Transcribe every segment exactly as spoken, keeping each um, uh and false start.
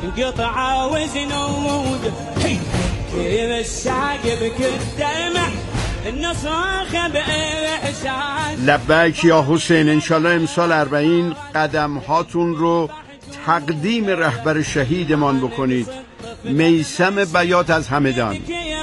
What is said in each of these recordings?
قطعة وزنود كيف الساقب كالدمع النصاخ بإحساس. لبیک یا حسین، انشالله امسال اربعین قدم هاتون رو تقدیم رهبر شهیدمان بکنید، میثم بیات از همدان.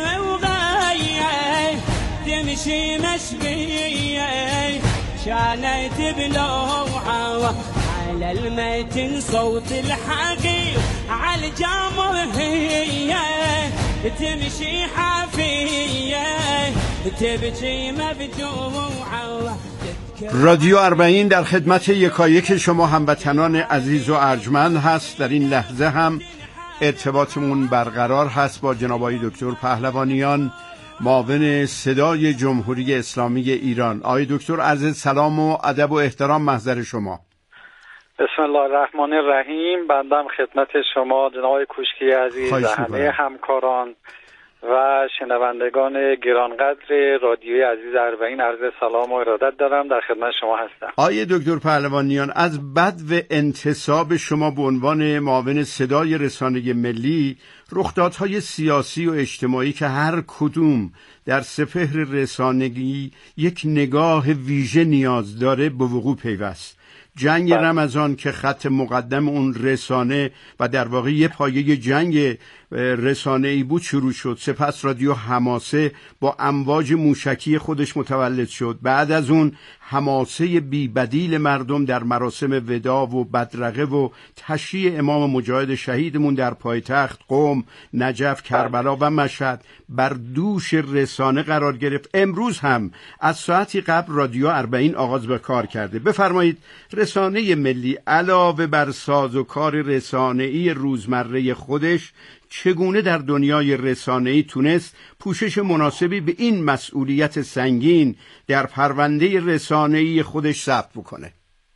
تمشي مسبية كانت بلوعة على المتن صوت الحقيق على الجمر هي تمشي حافية تبكي مبجوعة. رادیو اربعین در خدمت یکایک شما هموطنان عزیز و ارجمند هست. در این لحظه هم ارتباطمون برقرار هست با جناب آقای دکتر پهلوانیان، معاون صدای جمهوری اسلامی ایران. آقای دکتر، عرض سلام و ادب و احترام محضر شما. بسم الله الرحمن الرحیم. بندم خدمت شما جناب آقای کوشکی عزیز و همه همکاران و شنوندگان گرانقدر رادیوی عزیز اربعین عرض سلام و ارادت دارم. در خدمت شما هستم. آقای دکتر پهلوانیان، از بدو انتصاب شما به عنوان معاون صدای رسانه ملی، رخدادهای سیاسی و اجتماعی که هر کدوم در سپهر رسانگی یک نگاه ویژه نیاز داره به وقوع پیوست. جنگ رمضان که خط مقدم اون رسانه و در واقع یه پایه جنگ رسانه‌ای بود شروع شد. سپس رادیو حماسه با امواج موشکی خودش متولد شد. بعد از اون حماسه بی بدیل مردم در مراسم وداع و بدرقه و تشییع امام مجاهد شهیدمون در پایتخت، قم، نجف، کربلا و مشهد بر دوش رسانه قرار گرفت. امروز هم از ساعتی قبل رادیو اربعین آغاز به کار کرده. بفرمایید رسانه ملی علاوه بر ساز و کار رسانه‌ای روزمره خودش چگونه در دنیای رسانه‌ای تونست پوشش مناسبی به این مسئولیت سنگین در پرونده رسانه‌ای خودش ثبت بکنه؟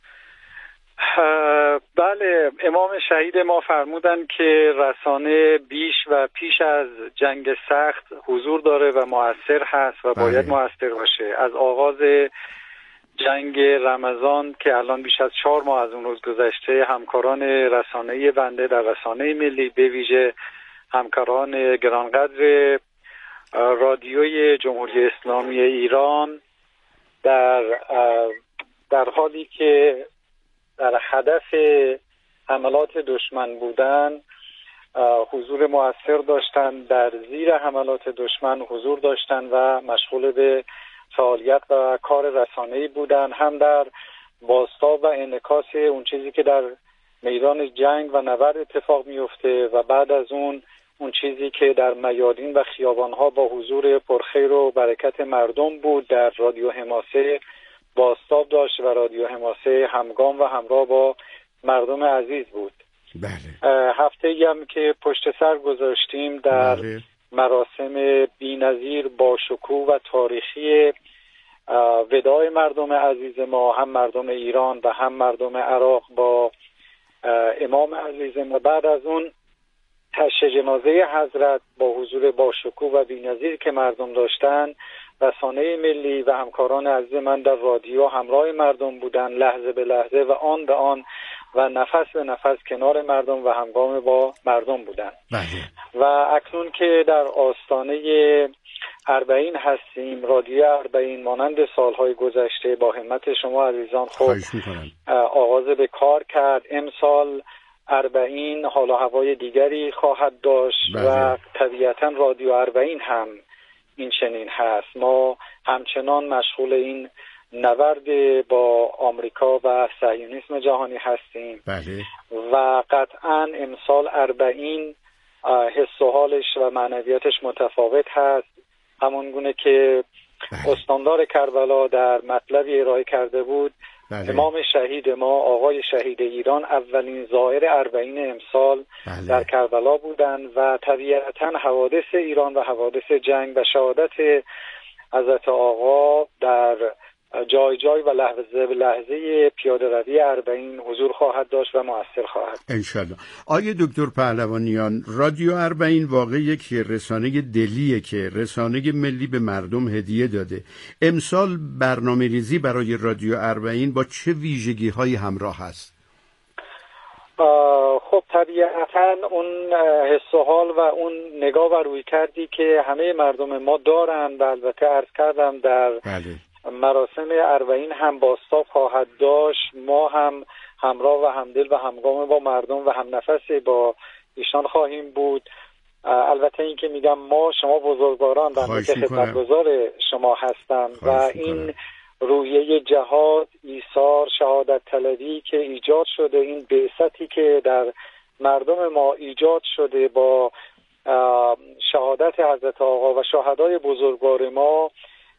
بله، امام شهید ما فرمودن که رسانه بیش و پیش از جنگ سخت حضور داره و مؤثر هست و باید بله. مؤثر باشه. از آغاز جنگ رمضان که الان بیش از چهار ماه از اون روز گذشته، همکاران رسانه‌ای بنده در رسانه ملی، به ویژه همکاران گرانقدر رادیوی جمهوری اسلامی ایران، در در حالی که در هدف حملات دشمن بودن حضور مؤثر داشتند، در زیر حملات دشمن حضور داشتند و مشغول به فعالیت و کار رسانه‌ای بودن، هم در بازتاب و انعکاس اون چیزی که در میدان جنگ و نبرد اتفاق میفته و بعد از اون اون چیزی که در میادین و خیابان‌ها با حضور پرخیر و برکت مردم بود. در رادیو حماسه بازتاب داشت و رادیو حماسه همگام و همراه با مردم عزیز بود. بله. هفته‌ای هم که پشت سر گذاشتیم در بله. مراسم بی‌نظیر با شکوه و تاریخی وداع مردم عزیز ما، هم مردم ایران و هم مردم عراق، با امام عزیز ما. بعد از اون تشییع جنازه حضرت با حضور با شکوه و بی‌نظیر که مردم داشتن، رسانه ملی و همکاران عزیز من در رادیو همراه مردم بودن، لحظه به لحظه و آن به آن و نفس به نفس کنار مردم و همگام با مردم بودن. بله. و اکنون که در آستانه اربعین هستیم، رادیو اربعین مانند سالهای گذشته با همت شما عزیزان خود آغاز به کار کرد. امسال اربعین حال و هوای دیگری خواهد داشت. بله. و طبیعتا رادیو اربعین هم این چنین هست. ما همچنان مشغول این نبرد با آمریکا و صهیونیسم جهانی هستیم. بله. و قطعا امسال اربعین حس و حالش و معنویاتش متفاوت هست. همون گونه که بله. استاندار کربلا در مطلبی ارائه کرده بود. بله. امام شهید ما، آقای شهید ایران، اولین زائر اربعین امسال بله. در کربلا بودند و طبیعتا حوادث ایران و حوادث جنگ و شهادت حضرت آقا در جای جای و لحظه به لحظه پیاده روی اربعین حضور خواهد داشت و مؤثر خواهد. انشالله. آقای دکتر پهلوانیان، رادیو اربعین واقعا یک رسانه دلیه که رسانه ملی به مردم هدیه داده. امسال برنامه ریزی برای رادیو اربعین با چه ویژگی هایی همراه هست؟ خب خب طبیعتا اون حس و حال و اون نگاه و روی کردی که همه مردم ما دارن و البته عرض کردم در بله. مراسم اربعین هم بازتاب خواهد داشت. ما هم همراه و همدل و همگام با مردم و هم نفس با ایشان خواهیم بود. البته این که میگم ما، شما بزرگواران بنده که خدمتگزار شما هستم و این رویه جهاد، ایثار، شهادت طلبی که ایجاد شده، این بعثتی که در مردم ما ایجاد شده با شهادت حضرت آقا و شهدای بزرگوار ما،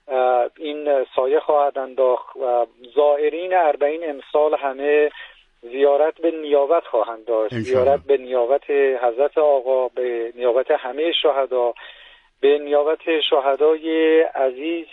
این سایه خواهد انداخت. زائرین اربعین امسال همه زیارت به نیابت خواهند داشت، زیارت به نیابت حضرت آقا، به نیابت همه شهدا، به نیابت شهدای عزیز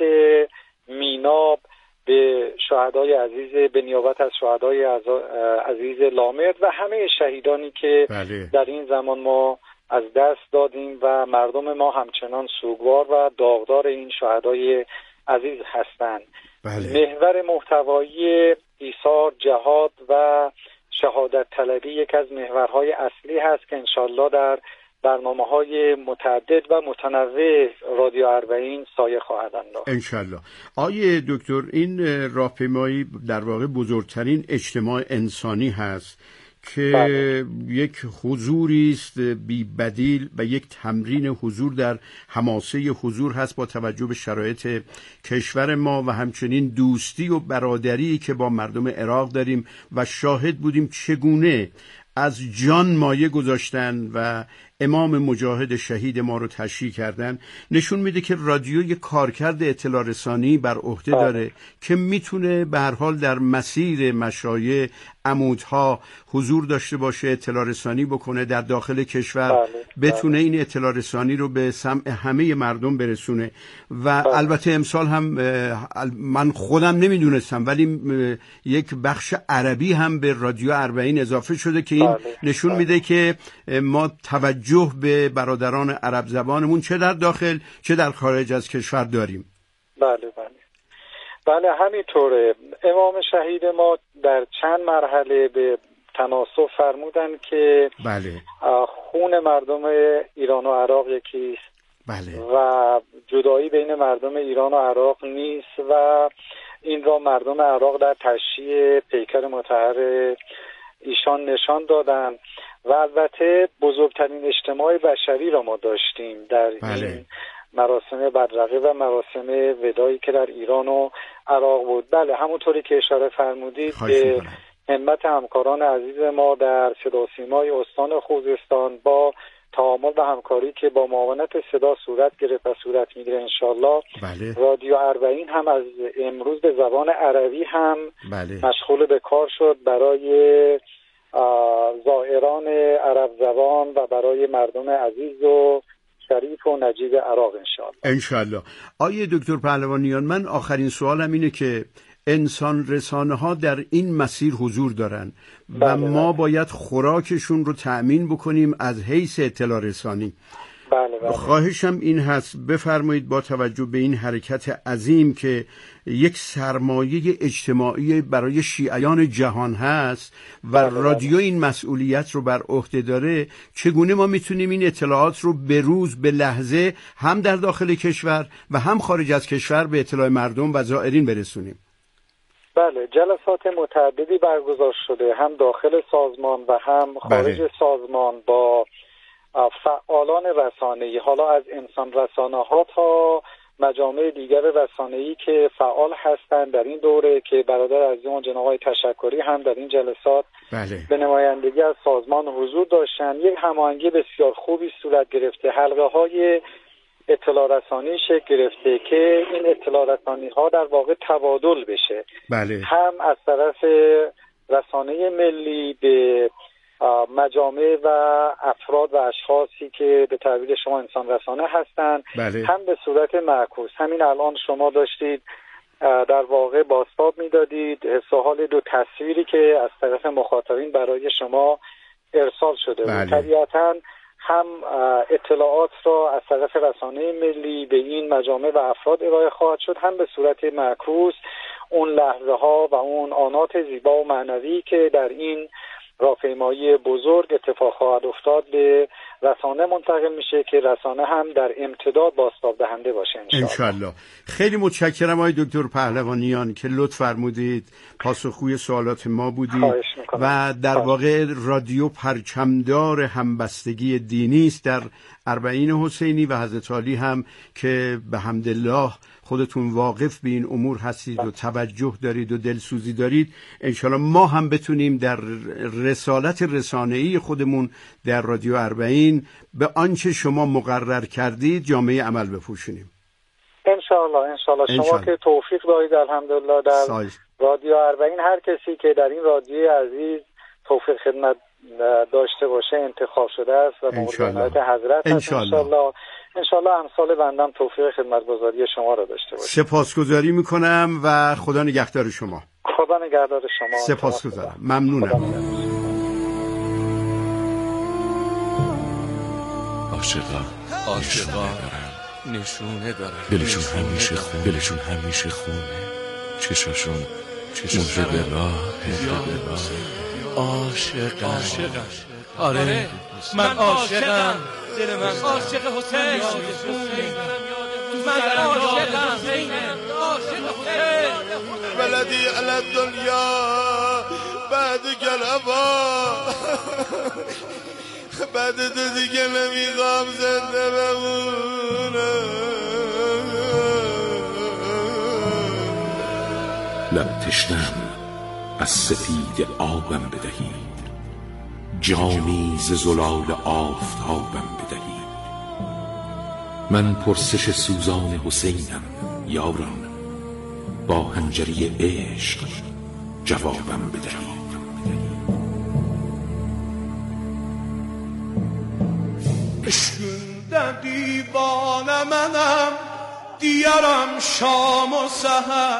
میناب، به شهدای عزیز، به نیابت از شهدای عزیز لامرد و همه شهیدانی که بله. در این زمان ما از دست دادیم و مردم ما همچنان سوگوار و داغدار این شهدای عزیز هستند. بله. محور محتوایی ایثار، جهاد و شهادت طلبی یک از محورهای اصلی هست که انشالله در برنامه‌های متعدد و متنوع رادیو اربعین سایه خواهد انداخت انشالله. آیه دکتر، این راهپیمایی در واقع بزرگترین اجتماع انسانی هست که بله. یک حضوری است بی بدیل و یک تمرین حضور در حماسه حضور هست با توجه به شرایط کشور ما و همچنین دوستی و برادری که با مردم عراق داریم و شاهد بودیم چگونه از جان مایه گذاشتن و امام مجاهد شهید ما رو تشییع کردن. نشون میده که رادیو یک کارکرد اطلاع رسانی بر عهده داره که میتونه به هر حال در مسیر مشایع عمودها حضور داشته باشه، اطلاع رسانی بکنه در داخل کشور، بله. بتونه بله. این اطلاع رسانی رو به سمع همه مردم برسونه. و بله. البته امسال هم من خودم نمیدونستم ولی یک بخش عربی هم به رادیو اربعین اضافه شده که این بله. نشون بله. میده که ما توجه به برادران عرب زبانمون چه در داخل چه در خارج از کشور داریم. بله بله بله همینطوره. امام شهید ما در چند مرحله به تناسب فرمودن که بله. خون مردم ایران و عراق یکیست. بله. و جدایی بین مردم ایران و عراق نیست و این را مردم عراق در تشییع پیکر مطهر ایشان نشان دادن. و البته بزرگترین اجتماع بشری را ما داشتیم در بله. این مراسم بدرقه و مراسم ودایی که در ایران و عراق بود. بله همونطوری که اشاره فرمودید به همت همکاران عزیز ما در صدا و سیمای استان خوزستان با تعامل و همکاری که با معاونت صدا صورت گرفت و صورت میگیره انشالله. بله. رادیو اربعین هم از امروز به زبان عربی هم بله. مشغول به کار شد برای زائران عرب زبان و برای مردم عزیز و شریف و نجیب عراق انشالله. انشالله. آیه دکتر پهلوانیان، من آخرین سوالم اینه که انسان رسانه ها در این مسیر حضور دارن و بله ما بله. باید خوراکشون رو تأمین بکنیم از حیث اطلاع رسانی. بله بله. خواهشم این هست بفرمایید با توجه به این حرکت عظیم که یک سرمایه اجتماعی برای شیعیان جهان هست و بله رادیو این مسئولیت رو بر عهده داره، چگونه ما میتونیم این اطلاعات رو به روز به لحظه هم در داخل کشور و هم خارج از کشور به اطلاع مردم و زائرین برسونیم؟ بله جلسات متعددی برگزار شده هم داخل سازمان و هم خارج بله. سازمان با فعالان رسانه‌ای، حالا از انسان رسانه‌ها تا مجامع دیگر رسانه‌ای که فعال هستند در این دوره که برادر عزیزمون جناب آقای تشکری هم در این جلسات بله. به نمایندگی از سازمان حضور داشتن. یک هماهنگی بسیار خوبی صورت گرفته، حلقه‌های اطلاع رسانی شکل گرفته که این اطلاع رسانی‌ها در واقع تبادل بشه. بله. هم از طرف رسانه ملی به مجامع و افراد و اشخاصی که به تعبیر شما انسان رسانه هستند، بله. هم به صورت معکوس. همین الان شما داشتید در واقع بازتاب میدادید حس و حال دو تصویری که از طرف مخاطبین برای شما ارسال شده بله. بود. طبیعتاً هم اطلاعات را از طرف رسانه ملی به این مجامع و افراد ارائه خواهد شد، هم به صورت معکوس اون لحظه ها و اون آنات زیبا و معنوی که در این راهپیمایی بزرگ اتفاق خواهد افتاد به رسانه منتقل میشه که رسانه هم در امتداد بازتاب دهنده باشه انشالله. خیلی متشکرم آقای دکتر پهلوانیان که لطف فرمودید پاسخگوی سوالات ما بودید و در واقع رادیو پرچمدار همبستگی دینی است در اربعین حسینی و حضرت علی هم که به حمدالله خودتون واقف به این امور هستید و توجه دارید و دلسوزی دارید. انشالله ما هم بتونیم در رسالت رسانه‌ای خودمون در رادیو اربعین به آنچه شما مقرر کردید جامعه عمل بپوشونیم انشالله. انشالله شما که توفیق دارید الحمدلله در سایش. رادیو اربعین هر کسی که در این رادیو عزیز توفیق خدمت داشته باشه انتخاب شده است و مورد عنایت حضرت هست انشالله. انشالله امثال بندم توفیق خدمتگزاری شما را داشته باشه. سپاسگزاری میکنم و خدا نگهدار شما. خدا نگهدار شما. سپاسگزارم. ممنونم. عاشقا عاشقا نشونه دارن دلشون همیشه خونه دلشون همیشه خونه چشاشون چشاشون به راه به راه عاشقا آره من عاشقم دل من عاشق حسین من عاشقم عاشق حسین بلدی علی الدنیا بعد گلبا بعد تو دیگه نمیخوام زنده بمونم لب تشنم از سفید آبم بدهید جامی ز زلال آفتابم بدهید من پرسش سوزان حسینم یاران با حنجری عشق جوابم بدهید اشکندم دیوانه منم دیارم شام و سحر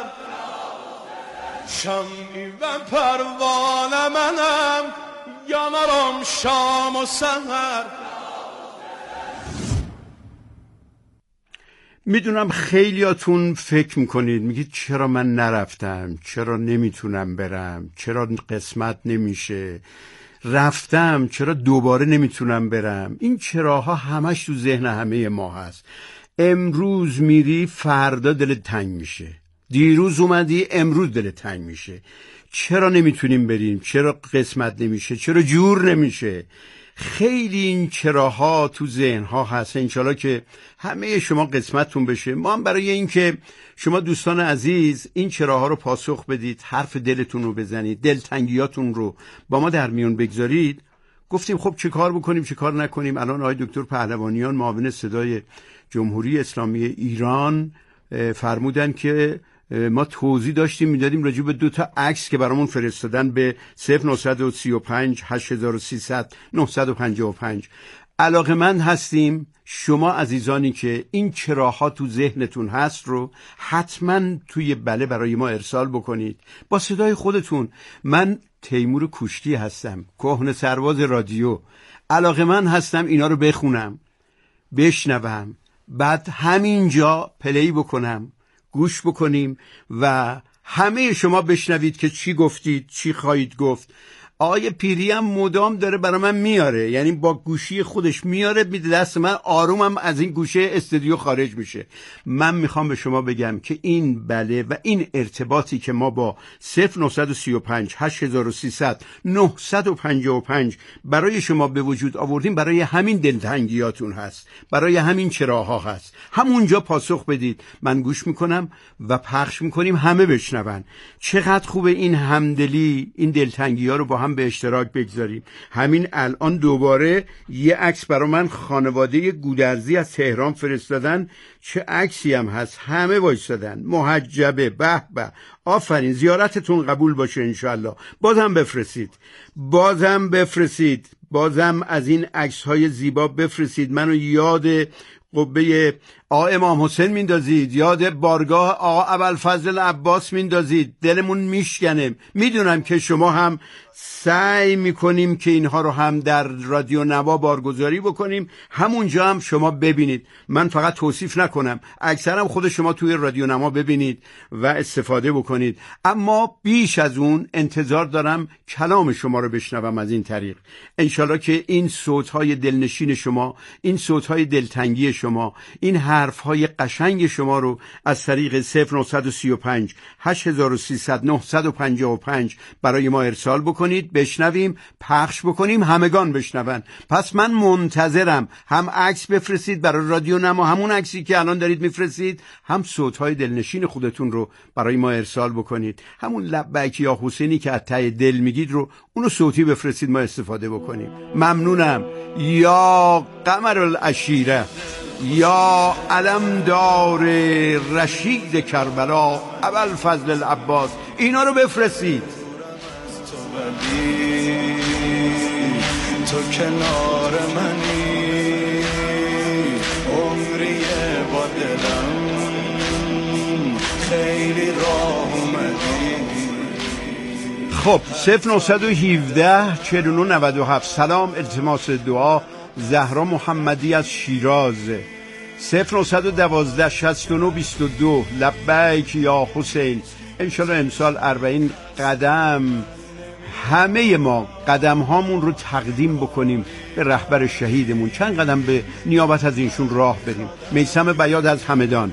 شمی و پروانه منم یا نرم شام و سحر. میدونم خیلیاتون فکر میکنید میگید چرا من نرفتم، چرا نمیتونم برم، چرا قسمت نمیشه، رفتم چرا دوباره نمیتونم برم. این چراها همش تو ذهن همه ما هست. امروز میری فردا دلت تنگ میشه، دیروز اومدی امروز دلت تنگ میشه. چرا نمیتونیم بریم، چرا قسمت نمیشه، چرا جور نمیشه. خیلی این چراها تو ذهنها هست. انشالله که همه شما قسمتتون بشه. ما هم برای این که شما دوستان عزیز این چراها رو پاسخ بدید، حرف دلتون رو بزنید، دلتنگیاتون رو با ما در میون بگذارید، گفتیم خب چه کار بکنیم چه کار نکنیم. الان آقای دکتر پهلوانیان معاون صدای جمهوری اسلامی ایران فرمودن که ما توضیح داشتیم میدادیم راجع به دو تا عکس که برامون فرستادن به صفر نه سه پنج هشت سه صفر صفر نه پنج پنج. علاقه‌مند هستیم شما عزیزانی که این چراها تو ذهنتون هست رو حتما توی بله برای ما ارسال بکنید با صدای خودتون. من تیمور کوشتی هستم، کهنه سرباز رادیو. علاقه‌مند هستم اینا رو بخونم، بشنوم، بعد همینجا پلی بکنم، گوش بکنیم و همه شما بشنوید که چی گفتید، چی خواهید گفت. آقای پیری هم مدام داره برای من میاره، یعنی با گوشی خودش میاره میده دست من، آرومم از این گوشه استودیو خارج میشه. من میخوام به شما بگم که این بله و این ارتباطی که ما با صفر نه سه پنج هشت سه صفر نه پنج پنج برای شما به وجود آوردیم برای همین دلتنگیاتون هست، برای همین چراها هست. همونجا پاسخ بدید، من گوش میکنم و پخش میکنیم همه بشنون. چقدر خوبه این همدلی، این دلتنگی‌ها رو با هم به اشتراک بگذاریم. همین الان دوباره یه عکس برای من خانواده گودرزی از تهران فرستادن. چه عکسی هم هست، همه وایسادن محجبه. به به، آفرین، زیارتتون قبول باشه انشالله. بازم بفرستید، بازم بفرستید، بازم از این عکس‌های زیبا بفرستید. منو یاد قبه آقا امام حسین میندازید، یاد بارگاه آقا ابوالفضل عباس میندازید، دلمون میشکنه. میدونم که شما هم سعی میکنیم که اینها رو هم در رادیو نوا بارگذاری بکنیم، همونجا هم شما ببینید. من فقط توصیف نکنم، اکثرا خود شما توی رادیو نوا ببینید و استفاده بکنید. اما بیش از اون انتظار دارم کلام شما رو بشنوم از این طریق. انشالله که این صوت‌های دلنشین شما، این صوت‌های دلتنگی شما، این حرف‌های قشنگ شما رو از طریق صفر نه سه پنج هشت سه صفر صفر نه پنج پنج برای ما ارسال بکنید، بشنویم، پخش بکنیم، همگان بشنون. پس من منتظرم، هم عکس بفرستید برای رادیو نما، همون عکسی که الان دارید میفرستید، هم صوت‌های دلنشین خودتون رو برای ما ارسال بکنید. همون لبیک یا حسینی که از ته دل میگید رو اونو صوتی بفرستید، ما استفاده بکنیم. ممنونم. یا قمر العشیره، یا علمدار رشید کربلا ابوالفضل العباس، اینا رو بفرستید. تو کنار منی، عمری با دلم خیلی راه اومدی. خب صفر نه یک هفت چهل و نه نود و هفت. سلام، التماس دعا، زهرا محمدی از شیراز. صفر نه یک دو شصت و نه بیست و دو. لبیک یا حسین. انشالله امسال اربعین قدم همه ما قدم هامون رو تقدیم بکنیم به رهبر شهیدمون، چند قدم به نیابت از اینشون راه بریم. میثم بیاد از همدان.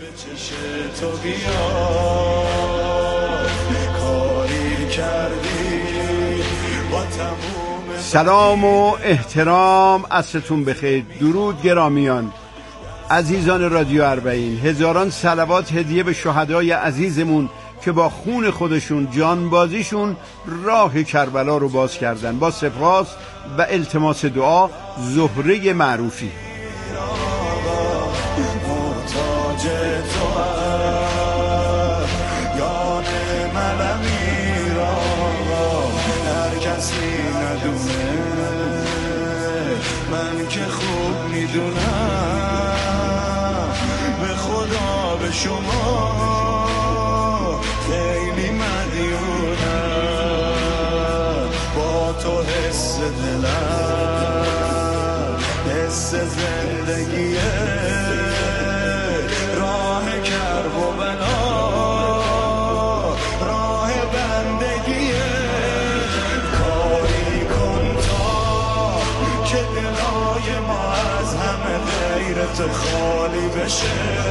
سلام و احترام، عصرتون بخیر. درود گرامیان، عزیزان رادیو اربعین. هزاران صلوات هدیه به شهدای عزیزمون که با خون خودشون، جانبازیشون راه کربلا رو باز کردن. با سپاس و التماس دعا، زهره معروفی. من که خوب میدونم به خدا به شما خیلی مدیونم. با تو حس دلم حس زندگیه، راه کرب و بلا راه بندگیه. کاری کن تا که دلای ما از همه غیرت خالی بشه.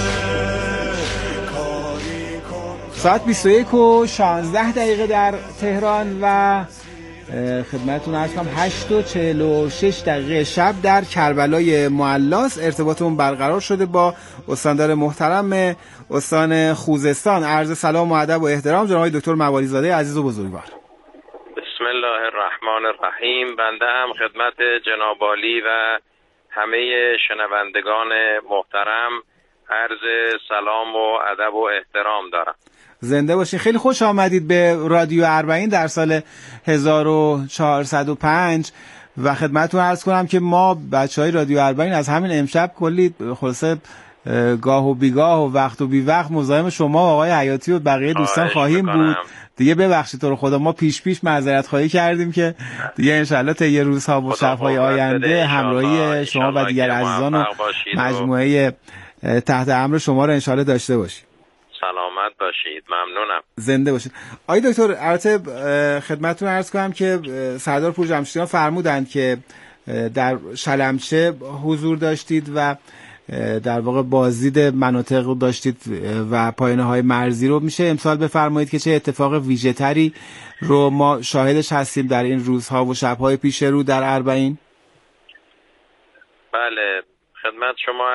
ساعت بیست و یک و شانزده دقیقه در تهران و خدمتتون عرض کنم هشت و چهل و شش دقیقه شب در کربلای معلاس ارتباطمون برقرار شده با استاندار محترم استان خوزستان. عرض سلام و ادب و احترام جناب دکتر موالیزاده عزیز و بزرگوار. بسم الله الرحمن الرحیم. بنده هم خدمت جناب عالی و همه شنوندگان محترم عرض سلام و ادب و احترام دارم. زنده باشین. خیلی خوش آمدید به رادیو اربعین در سال هزار و چهارصد و پنج و خدمتتون عرض کنم که ما بچهای رادیو اربعین از همین امشب کلی خلاصه گاه و بیگاه و وقت و بی وقت مزاحم شما و آقای حیاتی و بقیه دوستان خواهیم بود. دیگه ببخشید تو رو خدا، ما پیش پیش معذرت خواهی کردیم که دیگه انشالله طی روزها و شب‌های آینده همراهی شما و دیگر عزیزان و مجموعه تحت امر شما رو انشالله داشته باشیم. سلامت باشید. ممنونم. زنده باشید. آقای دکتر، البته خدمتتون عرض کنم که سردار پورجمشیدیان فرمودند که در شلمچه حضور داشتید و در واقع بازدید مناطق رو داشتید و پایانه های مرزی رو. میشه امسال بفرمایید که چه اتفاق ویژه تری رو ما شاهدش هستیم در این روزها و شب‌های پیش رو در اربعین؟ بله، خدمت شما.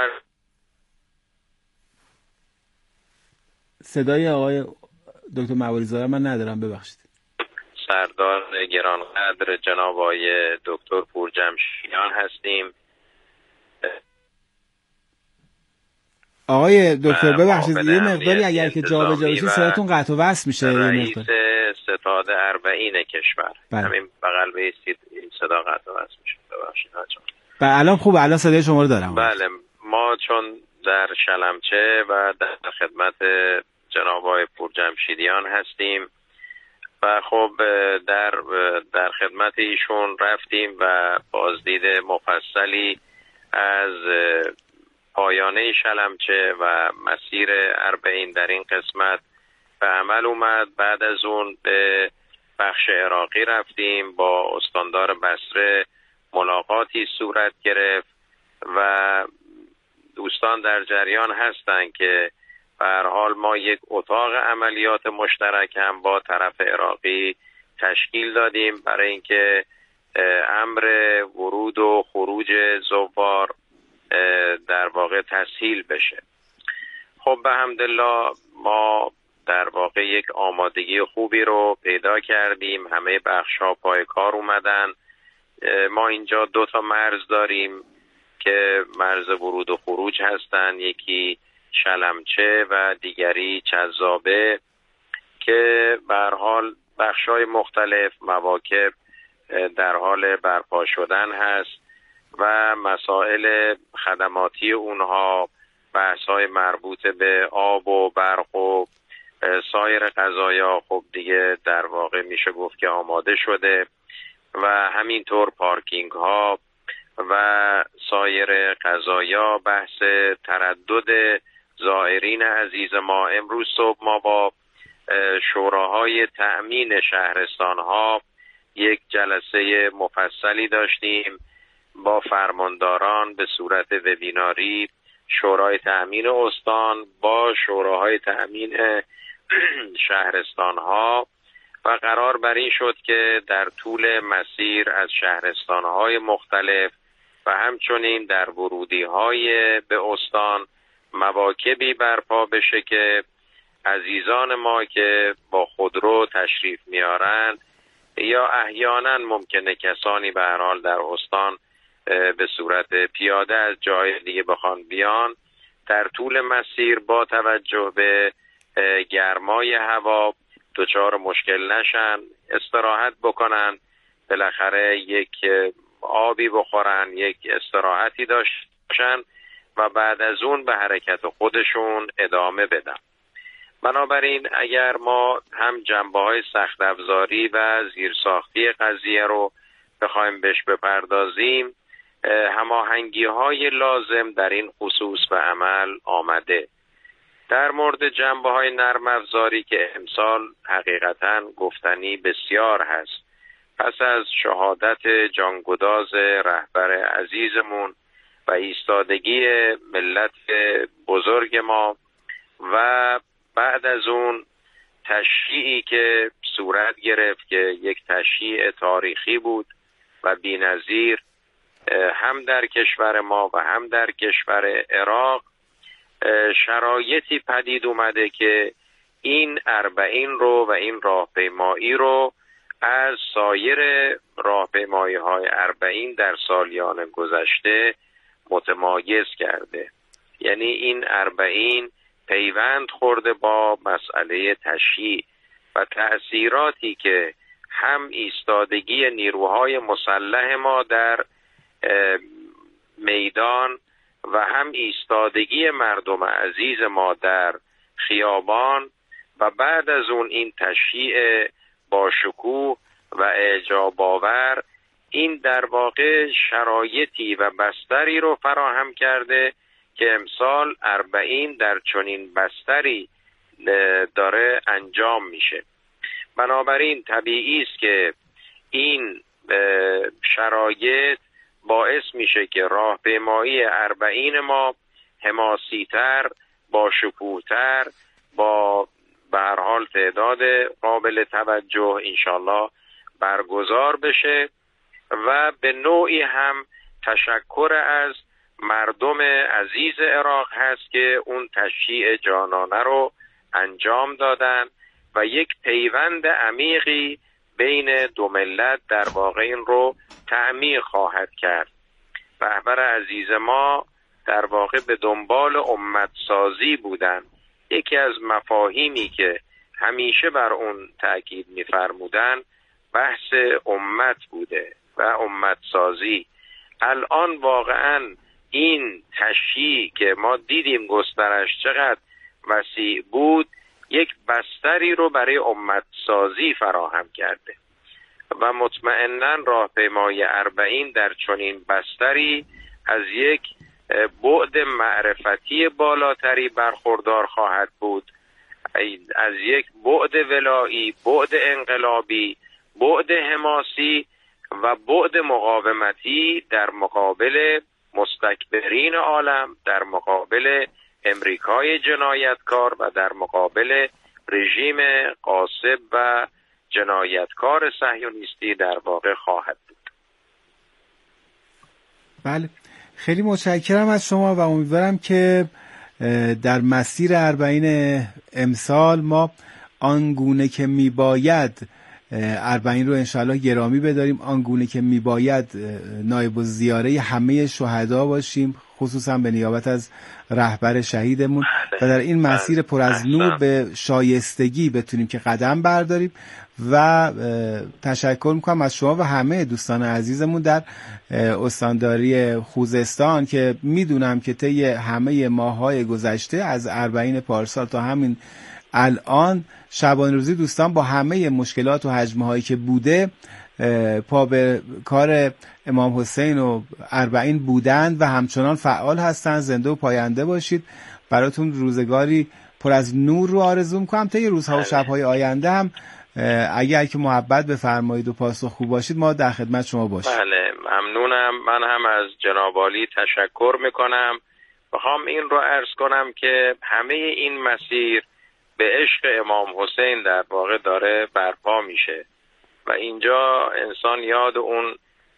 صدای آقای دکتر موالیزاده من ندارم، ببخشید. سردار گرانقدر جناب آقای دکتر پورجمشیدیان هستیم. آقای دکتر ببخشید یه مقداری اگر که جا به جا بشید صداتون قطع و وصل میشه. رئیس ستاد اربعین کشور. بله. همین بغل بیستید این صدا قطع و وصل میشه. ببخشید. بله الان خوبه، الان صدای شما رو دارم. بله، ما چون در شلمچه و در خدمت جناب آقای پورجمشیدیان هستیم و خب در در خدمت ایشون رفتیم و بازدید مفصلی از پایانه شلمچه و مسیر اربعین در این قسمت به عمل اومد. بعد از اون به بخش عراقی رفتیم، با استاندار بصره ملاقاتی صورت گرفت و دوستان در جریان هستند که به هر حال ما یک اتاق عملیات مشترک هم با طرف عراقی تشکیل دادیم برای اینکه امر ورود و خروج زوار در واقع تسهیل بشه. خب به حمدالله ما در واقع یک آمادگی خوبی رو پیدا کردیم، همه بخش ها پای کار اومدن. ما اینجا دو تا مرز داریم که مرز ورود و خروج هستن، یکی شلمچه و دیگری چذابه که به هر حال بخش‌های مختلف مواکب در حال برپا شدن هست و مسائل خدماتی اونها، بحث‌های مربوط به آب و برق و سایر قضایا خب دیگه در واقع میشه گفت که آماده شده و همینطور پارکینگ ها و سایر قضایا. بحث تردد زائرین عزیز ما، امروز صبح ما با شوراهای تأمین شهرستان ها یک جلسه مفصلی داشتیم با فرمانداران به صورت وبیناری، شورای تأمین استان با شوراهای تأمین شهرستان ها و قرار بر این شد که در طول مسیر از شهرستان های مختلف و همچنین در ورودی های به استان مواکبی برپا بشه که عزیزان ما که با خودرو تشریف میارن یا احیانا ممکنه کسانی به هر حال در استان به صورت پیاده از جای دیگه بخوان بیان، در طول مسیر با توجه به گرمای هوا دچار مشکل نشن، استراحت بکنن، بالاخره یک آبی بخورن، یک استراحتی داشتن و بعد از اون به حرکت خودشون ادامه بدن. بنابراین اگر ما هم جنبه‌های سخت افزاری و زیرساختی قضیه رو بخوایم بهش بپردازیم، هماهنگی‌های لازم در این خصوص به عمل آمده. در مورد جنبه‌های نرم افزاری که امسال حقیقتاً گفتنی بسیار هست، پس از شهادت جانگداز رهبر عزیزمون و ایستادگی ملت بزرگ ما و بعد از اون تشییعی که صورت گرفت که یک تشییع تاریخی بود و بی‌نظیر هم در کشور ما و هم در کشور عراق، شرایطی پدید اومده که این اربعین رو و این راهپیمایی رو از سایر راهپیمایی های اربعین در سالیان گذشته متمایز کرده. یعنی این اربعین پیوند خورده با مسئله تشییع و تأثیراتی که هم ایستادگی نیروهای مسلح ما در میدان و هم ایستادگی مردم عزیز ما در خیابان و بعد از اون این تشییع با شکوه و اعجاب آور، این در واقع شرایطی و بستری رو فراهم کرده که امسال اربعین در چنین بستری داره انجام میشه. بنابراین طبیعی است که این شرایط باعث میشه که راهپیمایی اربعین ما حماسی‌تر، با شکوه‌تر، با به هر حال تعداد قابل توجه انشالله برگزار بشه و به نوعی هم تشکر از مردم عزیز عراق هست که اون تشییع جانانه رو انجام دادن و یک پیوند عمیقی بین دو ملت در واقع این رو تعمیق خواهد کرد. رهبر عزیز ما در واقع به دنبال امت سازی بودن. یکی از مفاهیمی که همیشه بر اون تأکید می‌فرمودن بحث امت بوده و امت سازی. الان واقعاً این تشییع که ما دیدیم گسترش چقدر وسیع بود، یک بستری رو برای امت سازی فراهم کرده و مطمئناً راهپیمایی اربعین در چنین بستری از یک بعد معرفتی بالاتری برخوردار خواهد بود، از یک بعد ولایی، بعد انقلابی، بعد حماسی و بعد مقاومتی در مقابل مستکبرین عالم، در مقابل امریکای جنایتکار و در مقابل رژیم غاصب و جنایتکار صهیونیستی در واقع خواهد بود. بله، خیلی متشکرم از شما و امیدوارم که در مسیر اربعین امسال ما آنگونه که میباید اربعین رو انشاءالله گرامی بداریم، آنگونه که میباید نایب الزیاره همه شهدا باشیم، خصوصا به نیابت از رهبر شهیدمون و در این مسیر پر از نور به شایستگی بتونیم که قدم برداریم. و تشکر میکنم از شما و همه دوستان عزیزمون در استانداری خوزستان که میدونم که طی همه ماه‌های گذشته از اربعین پارسال تا همین الان شبانه روزی دوستان با همه مشکلات و هجمه‌هایی که بوده پا به کار امام حسین و اربعین بودند و همچنان فعال هستند. زنده و پاینده باشید. براتون روزگاری پر از نور رو آرزو می‌کنم. طی روزها و شب‌های آینده هم اگر که محبت بفرمایید و پاسخ خوب باشید ما در خدمت شما باشیم. بله، ممنونم. من هم از جناب عالی تشکر میکنم. بخوام این رو عرض کنم که همه این مسیر به عشق امام حسین در واقع داره برپا میشه و اینجا انسان یاد اون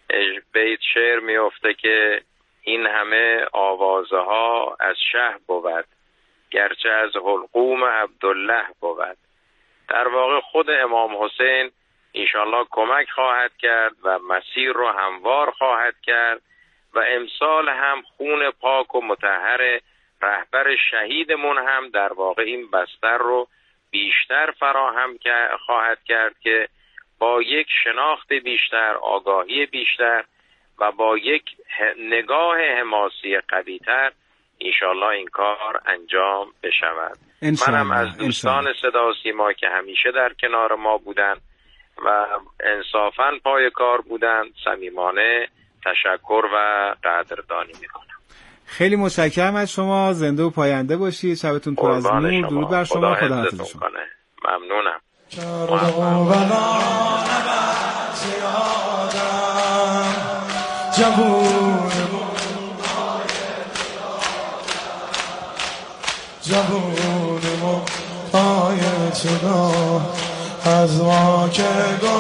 بیت شعر میفته که این همه آوازه ها از شه بود، گرچه از حلقوم عبدالله بود. در واقع خود امام حسین انشالله کمک خواهد کرد و مسیر رو هموار خواهد کرد و امسال هم خون پاک و مطهر رهبر شهیدمون هم در واقع این بستر رو بیشتر فراهم خواهد کرد که با یک شناخت بیشتر، آگاهی بیشتر و با یک نگاه حماسی قوی‌تر انشالله این کار انجام بشود. منم از دوستان صدا و سیما که همیشه در کنار ما بودن و انصافاً پای کار بودن صمیمانه تشکر و قدردانی میکنم. خیلی متشکرم از شما. زنده و پاینده باشید. شبتون پر از نور. درود بر شما. خدا حافظ شما. ممنونم. جوون محتای چدا از ما که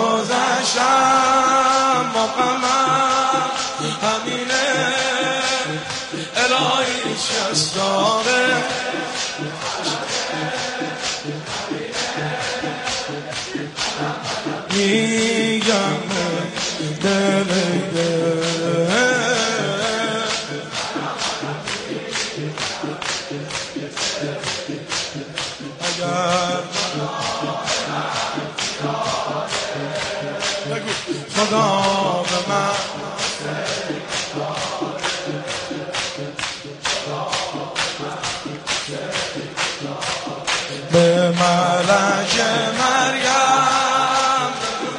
گذشتم مقامم همینه الهی چست داره میگم دل دل خدا به من به ملک مریم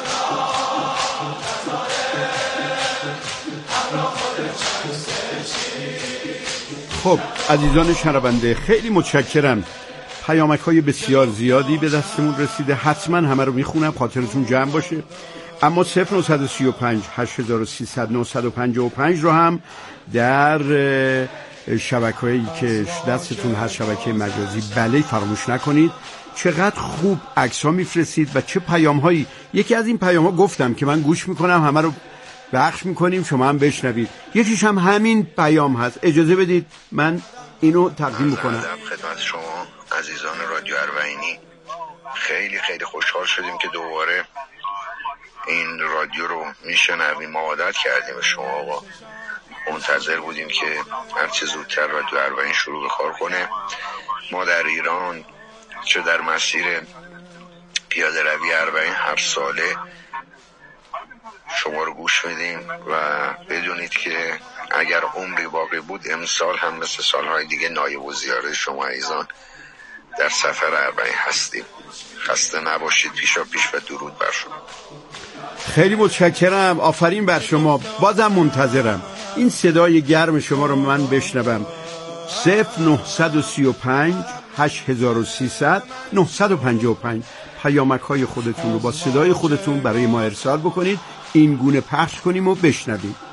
خب عزیزان شنونده خیلی متشکرم. پیامک های بسیار زیادی به دستمون رسیده، حتما همه رو میخونم خاطرتون جمع باشه. اما صفر نهصد و سی و پنج هشت هزار و سیصد نهصد و پنجاه و پنج رو هم در شبکه‌ای که دستتون هست، شبکه مجازی، بله فراموش نکنید. چقدر خوب عکس‌ها میفرستید و چه پیام‌هایی. یکی از این پیام‌ها گفتم که من گوش میکنم، همه رو بخش میکنیم شما هم بشنوید. یکیش هم همین پیام هست. اجازه بدید من اینو تقدیم میکنم. خدمت شما عزیزان رادیو اربعینی، خیلی خیلی خوشحال شدیم که دوباره این رادیو رو میشنویم. ما عادت کردیم به شما آقا، منتظر بودیم که هرچه زودتر رادیو اربعین شروع به کار کنه. ما در ایران چه در مسیر پیاده روی اربعین هر ساله شما رو گوش میدیم و بدونید که اگر عمری باقی بود امسال هم مثل سالهای دیگه نایب الوزرای شما عزیزان در سفر اربعین هستیم. خسته نباشید. پیشا پیش و درود بر شما. خیلی متشکرم. آفرین بر شما. بازم منتظرم این صدای گرم شما رو من بشنوم. صفر نه سه پنج هشت هزار و سیصد نه پنج پنج پیامک های خودتون رو با صدای خودتون برای ما ارسال بکنید، این گونه پخش کنیم و بشنویم.